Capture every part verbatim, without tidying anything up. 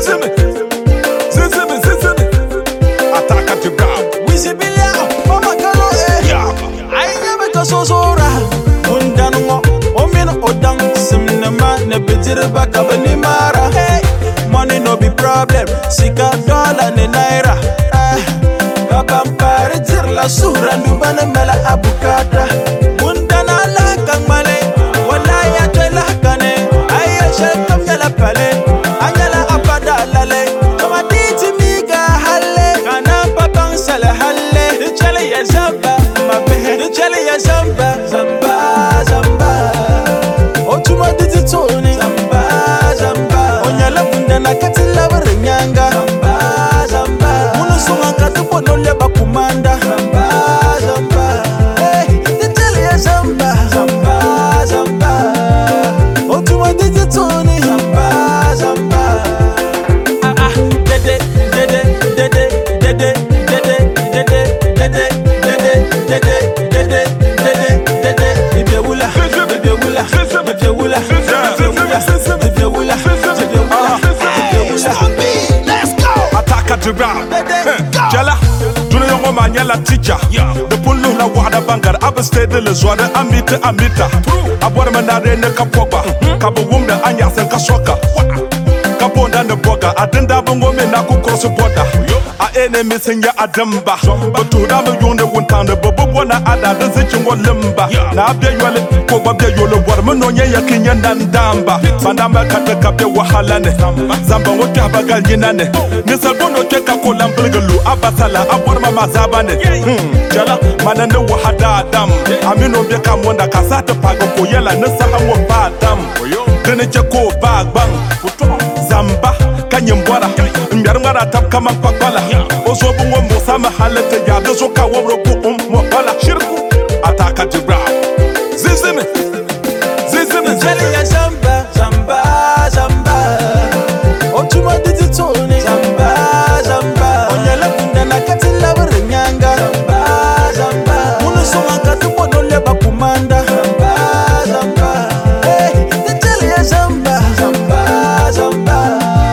Zizimi, zizimi, zizimi. Ataka Jibra. Wizibilia, mama kalo eh. Yeah. I never go so zora. Undanwa, omino odang simnema ne bejire baka bani mara. Hey, money no be problem. Sika dollar ne naira. Eh, kapampare jirla sura ndubane mela abukata. Undana la kangmale, wala ya tela kane. Aye shekam yala pale, anyala abada lale. Kama titi miga hale, kana papang sale hale. Dichale ya zamba, mabehe. Dichale ya zamba, zamba, zamba. Otuma diti toni, zamba, zamba. Onyala bundana katila barinyanga, zamba, zamba. Munu sunga katupo nole bakumanda, zamba, zamba. Hey, dichale ya zamba, zamba, zamba. Otuma diti toni, zamba, zamba. Ah ah, dede, dede, dede, dede, dede, dede, dede, dede, dede, dede, dede, dede. Ibiewula, ibiewula, ibiewula, ibiewula, ibiewula, ibiewula, ibiewula. Let's go. Ataka Jibra. Jala. Tuna yongo manyela teacher. The pulu la wada bangar. Aba steady le zwada amita amita. Abwara manare ne kapogba. Kabo wumda anya sen kasoka. Kabonda ne boga. Adenda bongo me na ku cross border. A enemy senya adamba. But da me yonde wuntande bobo bona ada de zichingo limba. Na abya yole ko babya yole war me no nya yakinya ndamba. Bandamba kata kapya wahala ne. Zamba wote abagal jinane. Misal bono ke ka ko lambilgalu abasala abwar mama zabane. Jala manane wahada adam. Amino be kam wonda kasata pago ko yela ne sahamwo badam. Dene je ko bagbang. Zamba kanyembwara mbyar ngara tap kama pakwala ozo bungo musama halete ya dezo ka wobro ko um mo bala shirku Ataka Jibra. Zizimi, zizimi. Jali ya zamba, zamba, zamba. Otuma diti toni, zamba, zamba. Onyala bundana katila barinyanga, zamba, zamba. Munu sunga katupo nole bakumanda, zamba, zamba. Hey, jali ya zamba, zamba, zamba.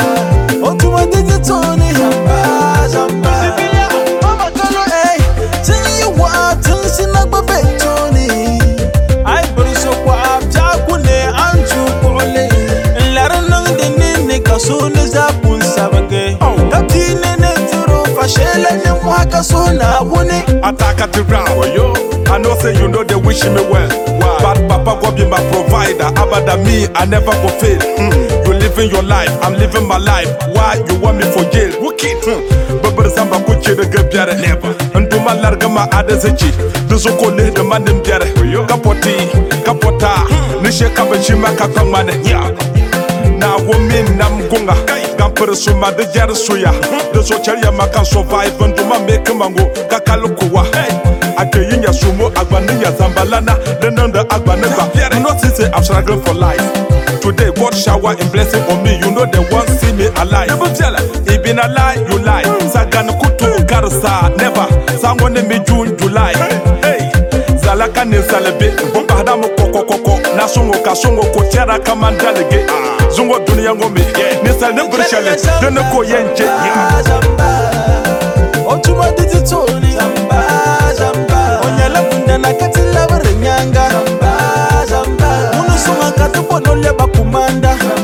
Otuma diti toni, zamba, zamba. Wizibilia, mama kalo eh. Tingi wa tinsi nagba betoni. Ay bruso kwa abja kune anju kole. Laranang dinini kasune zapun sabage. Kaptine ne turo fashele ne mwaka sona wune. Ataka Jibra. I know say you know they wish me well. But Papa go be my provider. Abada me, I never go fail. Mm. You living your life, I'm living my life. Why you want me for jail? Wicked. Babar zamba kuche de gebiare. Never. Nduma larga ma adezechi. Duzo ko ne de manim biare. Kapoti, kapota. Nishe kabachima kakangmane. Na women nam gunga. Gampere suma de jar suya. De so charia makan survive. Nduma make mango kakalukuwa. Akeyinya sumo agbaniya zambalana. Denanda agbaneba. You know since I'm struggling for life. Today God shower in blessing on me. You know they won't see me alive. Never tell her. It been a lie, you lie. Sagan kutu karsa never. Someone in me June, July. Hey, Zalaka ni salebe. Bombada mo koko koko. Nasungo kasongo kotiara kamandalege. Zungo dunia ngome. Nisa ne brishale. Dene ko yenje. Zamba, otuma diti toni, zamba, zamba. Onyala bundana katila barinyanga, zamba, zamba. Munu sunga katupo nole bakumanda.